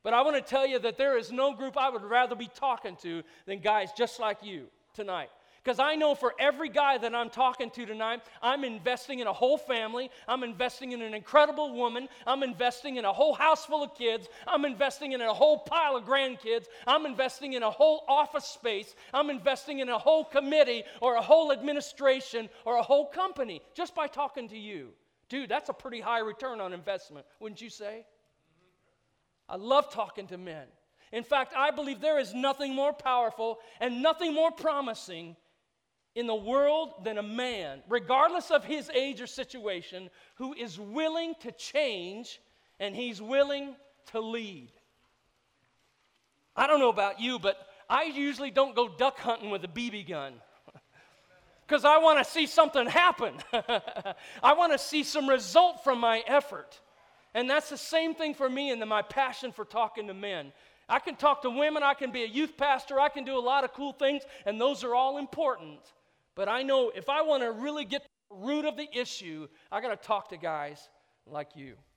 But I want to tell you that there is no group I would rather be talking to than guys just like you tonight. Because I know for every guy that I'm talking to tonight, I'm investing in a whole family. I'm investing in an incredible woman. I'm investing in a whole house full of kids. I'm investing in a whole pile of grandkids. I'm investing in a whole office space. I'm investing in a whole committee or a whole administration or a whole company just by talking to you. Dude, that's a pretty high return on investment, wouldn't you say? I love talking to men. In fact, I believe there is nothing more powerful and nothing more promising in the world than a man, regardless of his age or situation, who is willing to change and he's willing to lead. I don't know about you, but I usually don't go duck hunting with a BB gun because I want to see something happen. I want to see some result from my effort. And that's the same thing for me and my passion for talking to men. I can talk to women, I can be a youth pastor, I can do a lot of cool things, and those are all important. But I know if I want to really get to the root of the issue, I got to talk to guys like you.